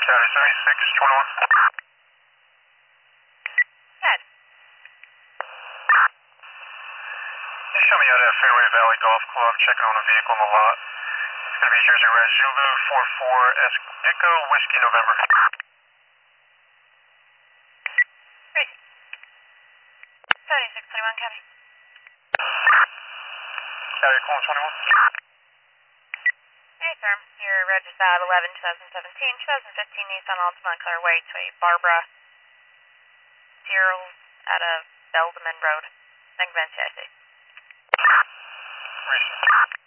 Saturday 3621. Ed. You show me out at Fairway Valley Golf Club, checking on a vehicle in the lot. It's going to be Jersey Red Zulu 44 Echo Whiskey November. Great. Saturday 621, copy. Saturday Colon 21. Hey, sir. Your reg is out 11/2017, 2015 Nissan Altima colorway to a Barbara Searles out of Beldeman Road. Thank you, CIC. Recent.